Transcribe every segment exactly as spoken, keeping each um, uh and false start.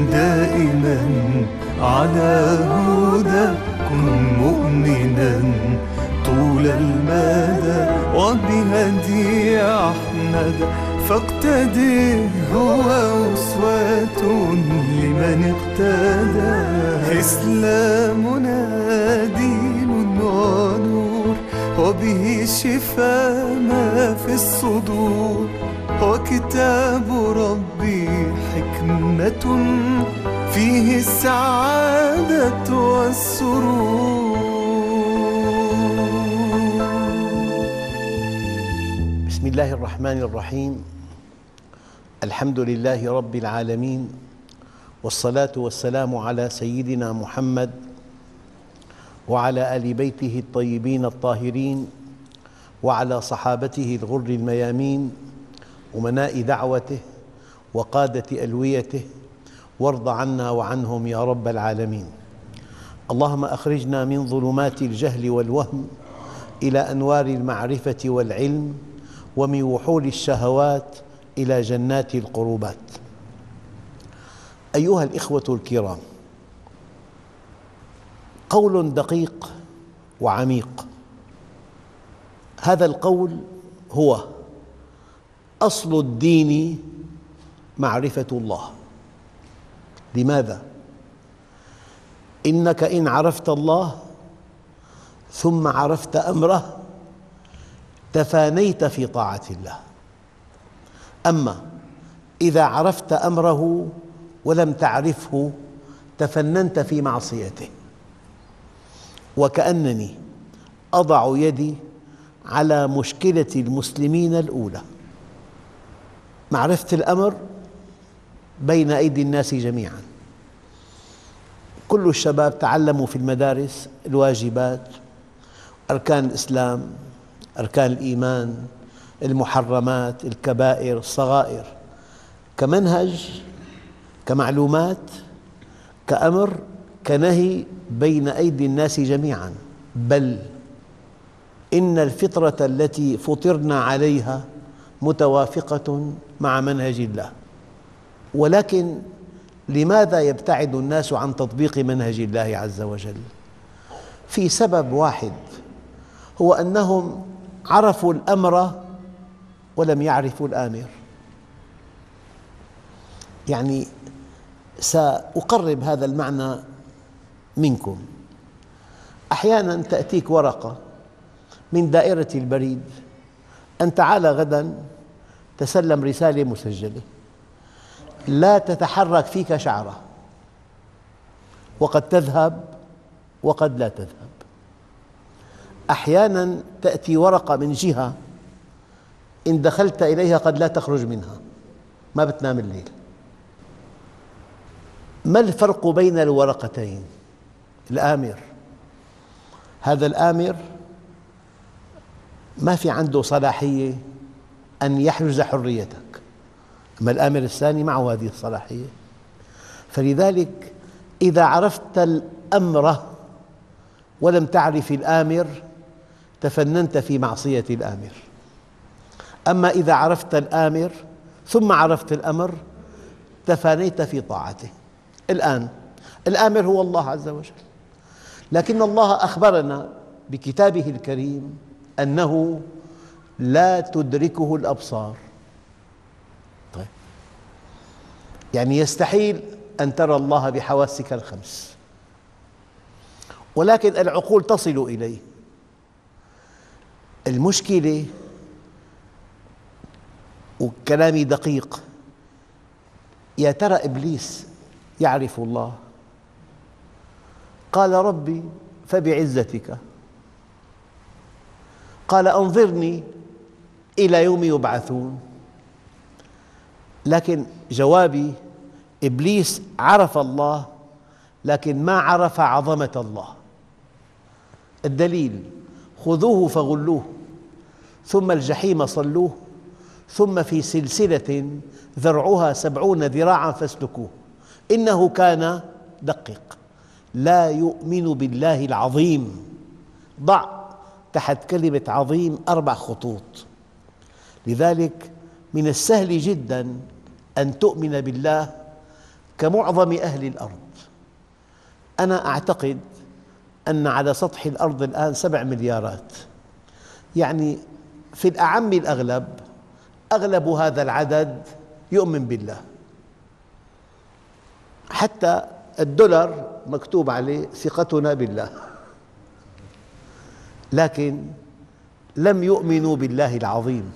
كن دائما على هدى، كن مؤمنا طول المدى وبهدي أحمد فاقتدي، هو أسوة لمن اقتدى. إسلامنا دين ونور، وبه شفاء ما في الصدور، وكتاب ربي حكمة فيه السعادة والسرور. بسم الله الرحمن الرحيم. الحمد لله رب العالمين، والصلاة والسلام على سيدنا محمد وعلى آل بيته الطيبين الطاهرين، وعلى صحابته الغر الميامين، أمناء دعوته وقادة ألويته، وارض عنا وعنهم يا رب العالمين. اللهم أخرجنا من ظلمات الجهل والوهم إلى أنوار المعرفة والعلم، ومن وحول الشهوات إلى جنات القربات. أيها الإخوة الكرام، قول دقيق وعميق. هذا القول هو: أصل الدين معرفة الله. لماذا؟ إنك إن عرفت الله ثم عرفت أمره تفانيت في طاعة الله. أما إذا عرفت أمره ولم تعرفه تفننت في معصيته. وكأنني أضع يدي على مشكلة المسلمين الأولى: معرفة الأمر بين أيدي الناس جميعاً. كل الشباب تعلموا في المدارس الواجبات، أركان الإسلام، أركان الإيمان، المحرمات، الكبائر، الصغائر، كمنهج، كمعلومات، كأمر، كنهي بين أيدي الناس جميعاً. بل إن الفطرة التي فطرنا عليها متوافقة مع منهج الله. ولكن لماذا يبتعد الناس عن تطبيق منهج الله عز وجل؟ في سبب واحد، هو أنهم عرفوا الأمر ولم يعرفوا الآمر. يعني سأقرب هذا المعنى منكم. أحياناً تأتيك ورقة من دائرة البريد أن تعال غداً تسلم رسالة مسجلة، لا تتحرك فيك شعرة، وقد تذهب وقد لا تذهب. أحياناً تأتي ورقة من جهة إن دخلت إليها قد لا تخرج منها، ما بتنام الليل. ما الفرق بين الورقتين؟ الآمر. هذا الآمر ما في عنده صلاحية أن يحجز حريتك، أما الآمر الثاني معه هذه الصلاحية. فلذلك إذا عرفت الأمر ولم تعرف الآمر تفننت في معصية الآمر. أما إذا عرفت الآمر ثم عرفت الأمر تفانيت في طاعته. الآن الآمر هو الله عز وجل، لكن الله أخبرنا بكتابه الكريم أنه لا تدركه الأبصار. طيب، يعني يستحيل أن ترى الله بحواسك الخمس، ولكن العقول تصل إليه. المشكلة، وكلامي دقيق، يا ترى إبليس يعرف الله؟ قال ربي فبعزتك، قال أنظرني إلى يوم يبعثون. لكن جوابي: إبليس عرف الله لكن ما عرف عظمة الله. الدليل: خذوه فغلوه ثم الجحيم صلوه ثم في سلسلة ذرعها سبعون ذراعاً فاسلكوه إنه كان دقيق لا يؤمن بالله العظيم. ضع تحت كلمة عظيم أربع خطوط. لذلك من السهل جداً أن تؤمن بالله كمعظم أهل الأرض. أنا أعتقد أن على سطح الأرض الآن سبع مليارات، يعني في الأعم الأغلب أغلب هذا العدد يؤمن بالله، حتى الدولار مكتوب عليه ثقتنا بالله، لكن لم يؤمنوا بالله العظيم.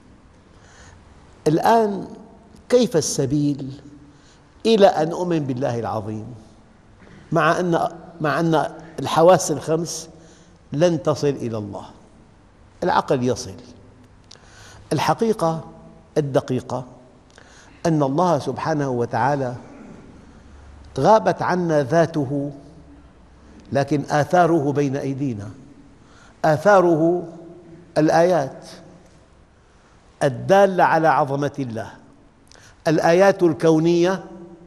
الآن كيف السبيل إلى أن أؤمن بالله العظيم مع أن مع أن الحواس الخمس لن تصل إلى الله؟ العقل يصل. الحقيقة الدقيقة أن الله سبحانه وتعالى غابت عنا ذاته، لكن آثاره بين أيدينا. آثاره الآيات الدالة على عظمة الله، الآيات الكونية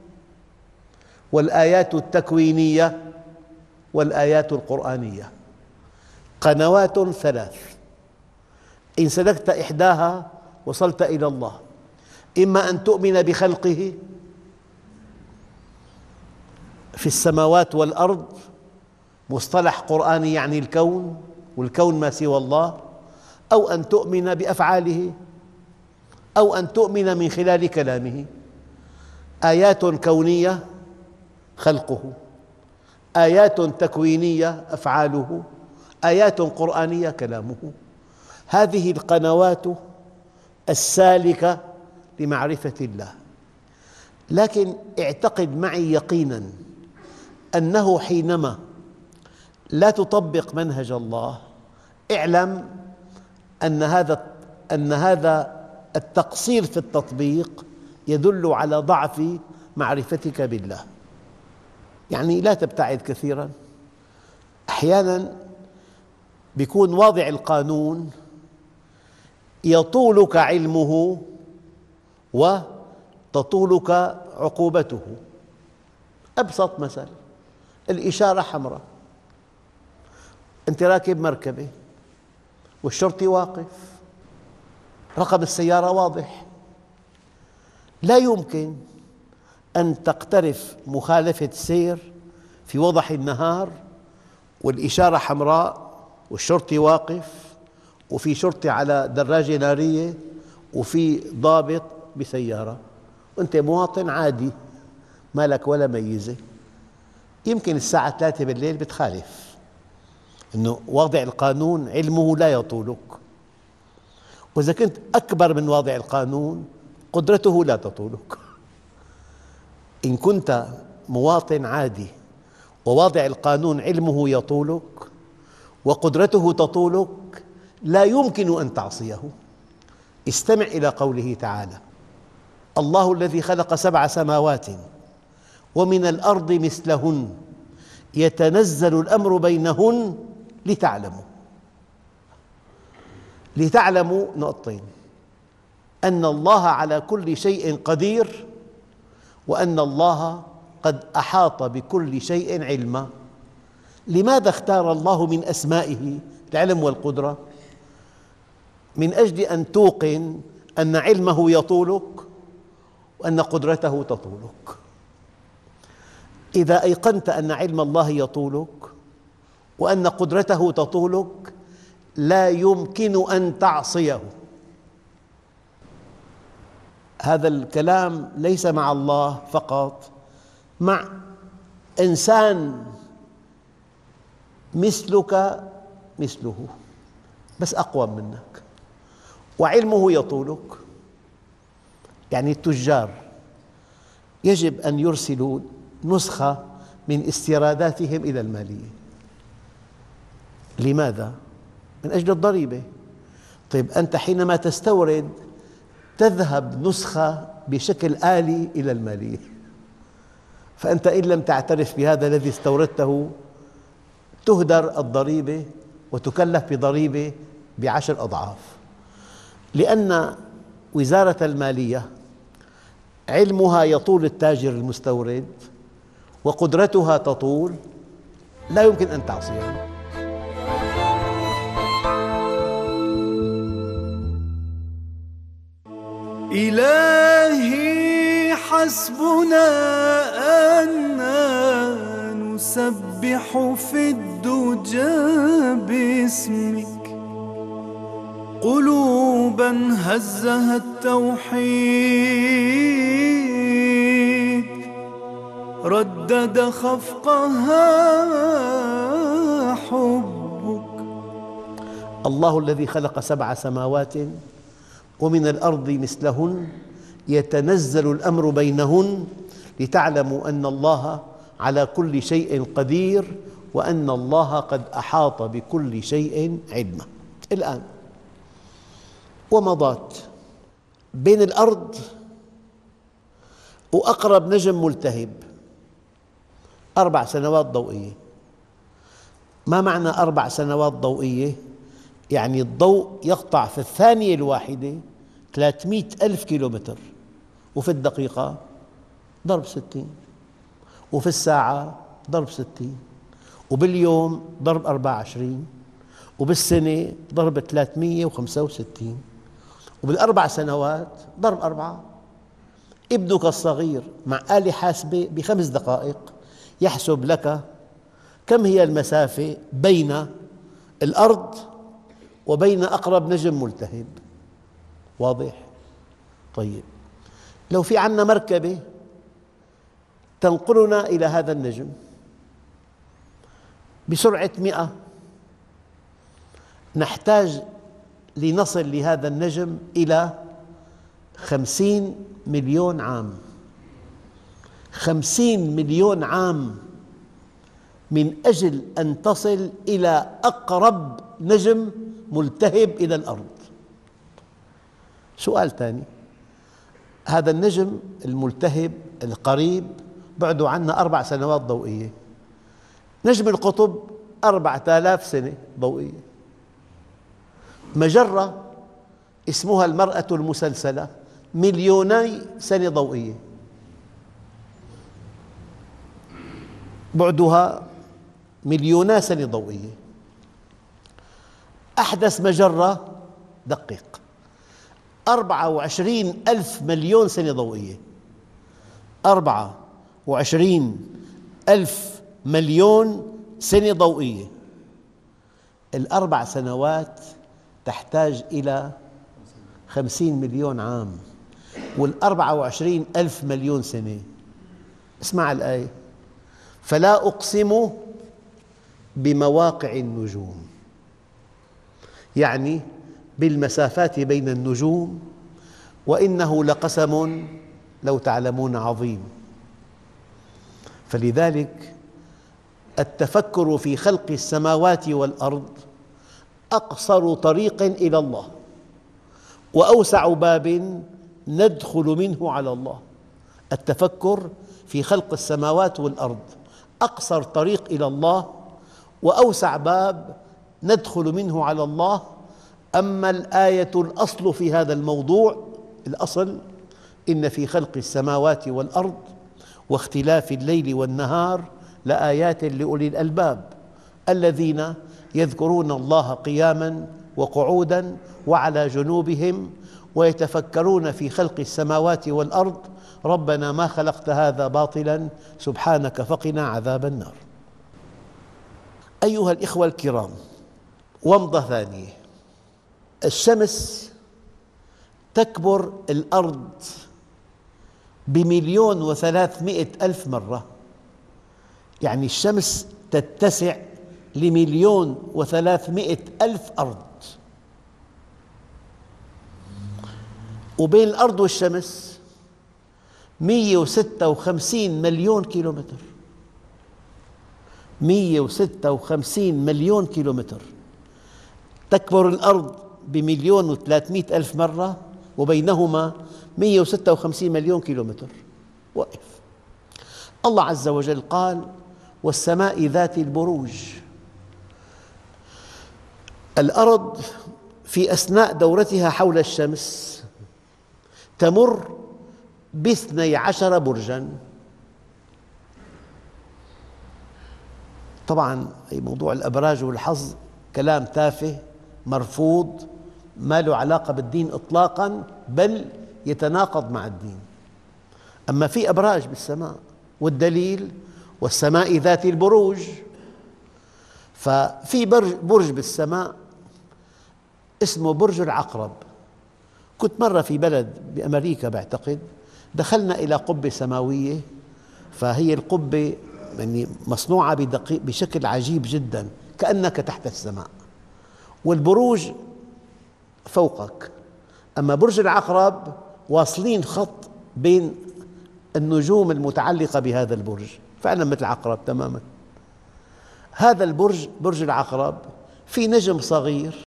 والآيات التكوينية والآيات القرآنية، قنوات ثلاث، إن سلكت إحداها وصلت إلى الله. إما أن تؤمن بخلقه في السماوات والأرض، مصطلح قرآني يعني الكون، والكون ما سوى الله، أو أن تؤمن بأفعاله، أو أن تؤمن من خلال كلامه. آيات كونية خلقه، آيات تكوينية أفعاله، آيات قرآنية كلامه. هذه القنوات السالكة لمعرفة الله. لكن اعتقد معي يقيناً أنه حينما لا تطبق منهج الله، اعلم أن هذا أن هذا التقصير في التطبيق يدل على ضعف معرفتك بالله. يعني لا تبتعد كثيراً. أحياناً يكون واضع القانون يطولك علمه وتطولك عقوبته. أبسط مثل، الإشارة حمراء، أنت راكب مركبة والشرطي واقف، رقم السيارة واضح، لا يمكن أن تقترف مخالفة سير في وضح النهار والإشارة حمراء والشرطي واقف وفي شرطي على دراجة نارية وفي ضابط بسيارة، وأنت مواطن عادي ما لك ولا ميزة. يمكن الساعة ثلاثة بالليل بتخالف، أنه واضع القانون علمه لا يطولك، وإذا كنت أكبر من واضع القانون قدرته لا تطولك. إن كنت مواطن عادي وواضع القانون علمه يطولك وقدرته تطولك، لا يمكن أن تعصيه. استمع إلى قوله تعالى: الله الذي خلق سبع سماوات ومن الأرض مثلهن يتنزل الأمر بينهن لتعلموا. لتعلموا نقطتين: أن الله على كل شيء قدير، وأن الله قد أحاط بكل شيء علما. لماذا اختار الله من أسمائه العلم والقدرة؟ من أجل أن توقن أن علمه يطولك وأن قدرته تطولك. إذا أيقنت أن علم الله يطولك وأن قدرته تطولك، لا يمكن أن تعصيه. هذا الكلام ليس مع الله فقط، مع إنسان مثلك مثله بس أقوى منك وعلمه يطولك. يعني التجار يجب أن يرسلوا نسخة من استيراداتهم إلى المالية. لماذا؟ من أجل الضريبة. طيب أنت حينما تستورد تذهب نسخة بشكل آلي إلى المالية، فأنت إن لم تعترف بهذا الذي استوردته تهدر الضريبة وتكلف بضريبة بعشر أضعاف. لأن وزارة المالية علمها يطول التاجر المستورد وقدرتها تطول، لا يمكن أن تعصيها. إلهي حسبنا وتسبح في الدجى باسمك، قلوبا هزها التوحيد ردد خفقها حبك. الله الذي خلق سبع سماوات ومن الأرض مثلهن يتنزل الأمر بينهن لتعلموا أن الله على كل شيء قدير وأن الله قد أحاط بكل شيء علما. الآن ومضات بين الأرض وأقرب نجم ملتهب أربع سنوات ضوئية. ما معنى أربع سنوات ضوئية؟ يعني الضوء يقطع في الثانية الواحدة ثلاثمئة ألف كيلومتر، وفي الدقيقة ضرب ستين، وفي الساعة ضرب ستين، وباليوم ضرب أربعة وعشرين، وبالسنة ضرب ثلاثمئة وخمسة وستين، وبالأربع سنوات ضرب أربعة. ابنك الصغير مع آلة حاسبة بخمس دقائق يحسب لك كم هي المسافة بين الأرض وبين أقرب نجم ملتهب. واضح؟ طيب، لو في عندنا مركبة تنقلنا إلى هذا النجم بسرعة مئة، نحتاج لنصل لهذا النجم إلى خمسين مليون عام. خمسين مليون عام من أجل أن تصل إلى أقرب نجم ملتهب إلى الأرض. سؤال ثاني، هذا النجم الملتهب القريب بعده عنا أربع سنوات ضوئية، نجم القطب أربعة آلاف سنة ضوئية، مجرة اسمها المرأة المسلسلة مليوني سنة ضوئية، بعدها مليونا سنة ضوئية. أحدث مجرة دقق أربعة وعشرين ألف مليون سنة ضوئية، أربعة وعشرين ألف مليون سنة ضوئية. الأربع سنوات تحتاج إلى خمسين مليون عام، والأربعة وعشرين ألف مليون سنة. اسمع الآية: فلا أقسم بمواقع النجوم، يعني بالمسافات بين النجوم، وإنه لقسم لو تعلمون عظيم. فلذلك التفكر في خلق السماوات والأرض أقصر طريق إلى الله، وأوسع باب ندخل منه على الله. التفكر في خلق السماوات والأرض أقصر طريق إلى الله، وأوسع باب ندخل منه على الله. أما الآية الأصل في هذا الموضوع، الأصل: إن في خلق السماوات والأرض واختلاف الليل والنهار لآيات لأولي الألباب الذين يذكرون الله قياماً وقعوداً وعلى جنوبهم ويتفكرون في خلق السماوات والأرض ربنا ما خلقت هذا باطلاً سبحانك فقنا عذاب النار. أيها الإخوة الكرام، ومضة ثانية: الشمس تكبر الأرض بمليون وثلاثمئة ألف مرة، يعني الشمس تتسع لمليون وثلاثمئة ألف أرض، وبين الأرض والشمس مئة وستة وخمسين مليون كيلومتر. مئة وستة وخمسين مليون كيلومتر. تكبر الأرض بمليون وثلاثمئة ألف مرة، وبينهما مئة وستة وخمسين مليون كيلومتر. وقف. الله عز وجل قال: والسماء ذات البروج. الأرض في أثناء دورتها حول الشمس تمر باثني عشر برجاً. طبعاً موضوع الأبراج والحظ كلام تافه مرفوض، ما له علاقة بالدين إطلاقاً، بل يتناقض مع الدين. أما في أبراج بالسماء، والدليل: والسماء ذات البروج. ففي برج, برج بالسماء اسمه برج العقرب. كنت مرة في بلد بأمريكا بعتقد، دخلنا إلى قبة سماوية، فهي القبة يعني مصنوعة بدقيق بشكل عجيب جدا، كأنك تحت السماء والبروج فوقك. أما برج العقرب واصلين خط بين النجوم المتعلقة بهذا البرج، فعلا مثل العقرب تماما. هذا البرج برج العقرب في نجم صغير،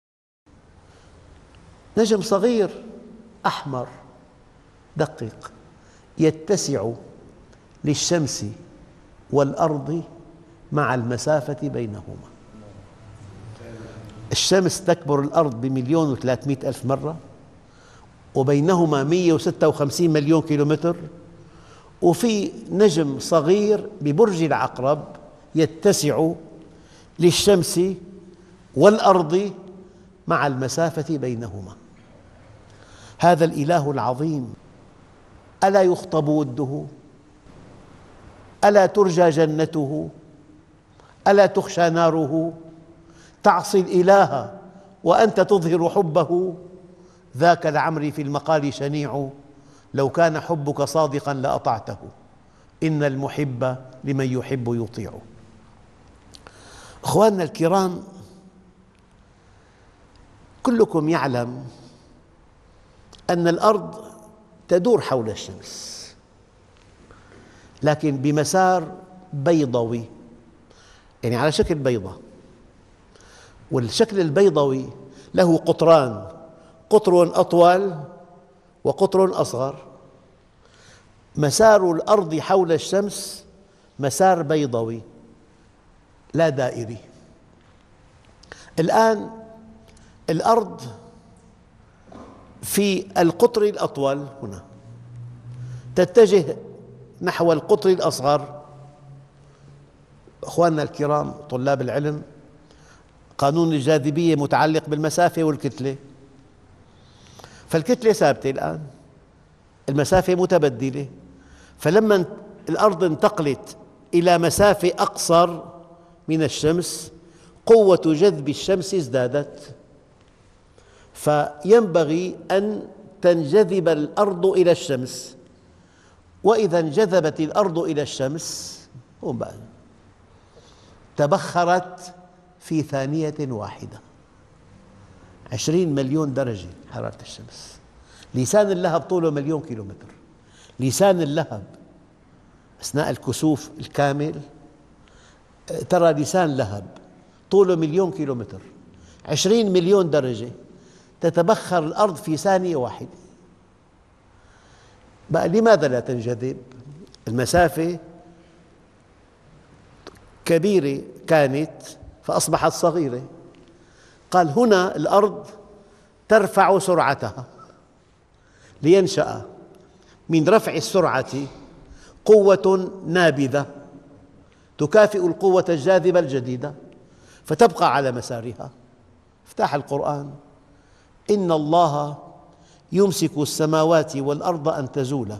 نجم صغير أحمر دقيق يتسع للشمس والأرض مع المسافة بينهما. الشمس تكبر الأرض بمليون وثلاثمئة ألف مرة، وبينهما مئة وستة وخمسين مليون كيلومتر، وفي نجم صغير ببرج العقرب يتسع للشمس والأرض مع المسافة بينهما. هذا الإله العظيم ألا يخطب وده؟ ألا ترجى جنته؟ ألا تخشى ناره؟ تعصي الإله وأنت تظهر حبه؟ ذاك لعمري في المقال شنيع، لو كان حبك صادقا لأطعته، إن المحب لمن يحب يطيع. أخواننا الكرام، كلكم يعلم أن الأرض تدور حول الشمس، لكن بمسار بيضوي، يعني على شكل بيضة، والشكل البيضوي له قطران، قطر أطول وقطر أصغر. مسار الأرض حول الشمس مسار بيضوي لا دائري. الآن الأرض في القطر الأطول هنا تتجه نحو القطر الأصغر. أخواننا الكرام طلاب العلم، قانون الجاذبية متعلق بالمسافة والكتلة، فالكتلة ثابتة الآن، المسافة متبدلة، فلما الأرض انتقلت إلى مسافة أقصر من الشمس قوة جذب الشمس ازدادت، فينبغي أن تنجذب الأرض إلى الشمس، وإذا انجذبت الأرض إلى الشمس تبخرت في ثانية واحدة. عشرين مليون درجة حرارة الشمس. لسان اللهب طوله مليون كيلومتر. لسان اللهب أثناء الكسوف الكامل ترى لسان لهب طوله مليون كيلومتر، عشرين مليون درجة، تتبخر الأرض في ثانية واحدة. بقى لماذا لا تنجذب؟ المسافة كبيرة كانت فأصبحت صغيرة. قال هنا الأرض ترفع سرعتها لينشأ من رفع السرعة قوة نابذة تكافئ القوة الجاذبة الجديدة فتبقى على مسارها. افتح القرآن: إن الله يمسك السماوات والأرض أن تزولا،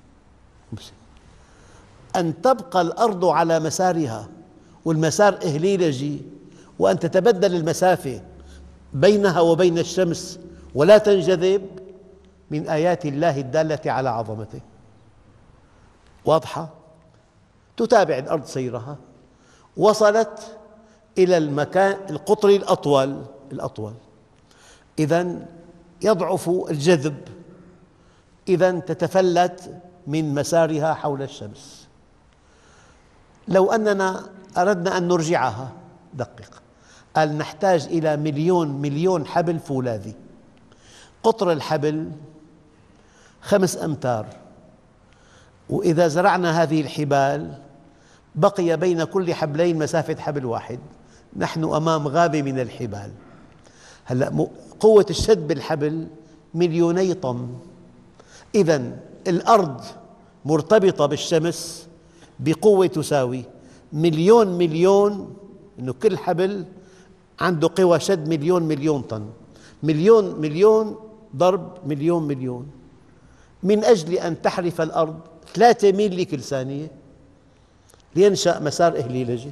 أن تبقى الأرض على مسارها، والمسار إهليلجي، وأن تتبدل المسافة بينها وبين الشمس ولا تنجذب، من آيات الله الدالة على عظمته. واضحة؟ تتابع الأرض سيرها، وصلت إلى المكان القطر الأطول الأطول إذن يضعف الجذب، إذن تتفلت من مسارها حول الشمس. لو أننا أردنا أن نرجعها، دقق، قال نحتاج إلى مليون مليون حبل فولاذي. قطر الحبل خمس أمتار، وإذا زرعنا هذه الحبال بقي بين كل حبلين مسافة حبل واحد. نحن أمام غابة من الحبال. هلأ قوة الشد بالحبل مليوني طن. إذن الأرض مرتبطة بالشمس بقوة تساوي مليون مليون، إنه كل حبل عنده قوى شد مليون مليون طن. مليون مليون ضرب مليون مليون، من أجل أن تحرف الأرض ثلاثة ميل لكل ثانية. لينشأ مسار إهليلجي.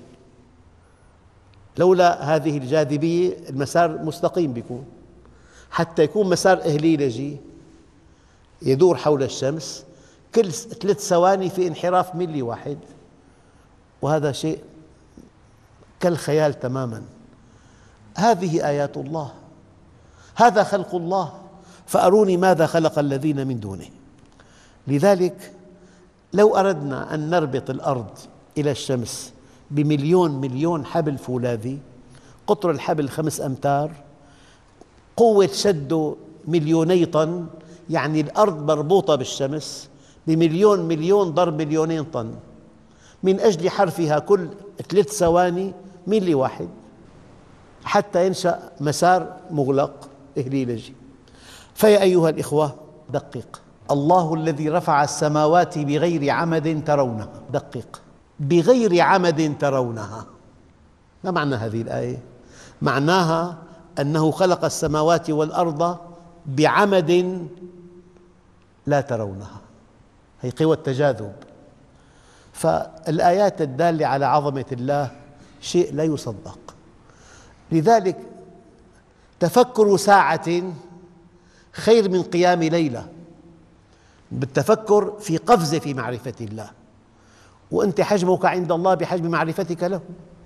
لولا هذه الجاذبية المسار مستقيم بيكون. حتى يكون مسار إهليلجي يدور حول الشمس كل ثلاث ثواني في انحراف ملي واحد، وهذا شيء كالخيال تماما. هذه آيات الله، هذا خلق الله، فأروني ماذا خلق الذين من دونه. لذلك لو أردنا أن نربط الأرض إلى الشمس بمليون مليون حبل فولاذي، قطر الحبل خمس أمتار، قوة شده مليوني طن، يعني الأرض مربوطة بالشمس بمليون مليون ضرب مليونين طن، من أجل حرفها كل ثلاث ثواني ملي واحد حتى ينشأ مسار مغلق إهليلجي. فيا أيها الإخوة دقق، الله الذي رفع السماوات بغير عمد ترونها، دقق، بغير عمد ترونها. ما معنى هذه الآية؟ معناها أنه خلق السماوات والأرض بعمد لا ترونها، هي قوى التجاذب. فالآيات الدالة على عظمة الله شيء لا يصدق. لذلك تفكر ساعة خير من قيام ليلة، بالتفكر في قفزة في معرفة الله، وأنت حجمك عند الله بحجم معرفتك له.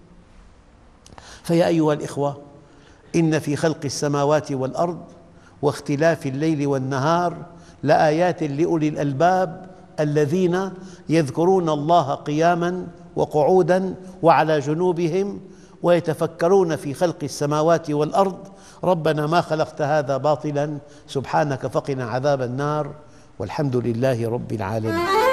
فيا أيها الإخوة، إن في خلق السماوات والأرض واختلاف الليل والنهار لآيات لأولي الألباب الذين يذكرون الله قياماً وقعوداً وعلى جنوبهم ويتفكرون في خلق السماوات والأرض ربنا ما خلقت هذا باطلاً سبحانك فقنا عذاب النار والحمد لله رب العالمين.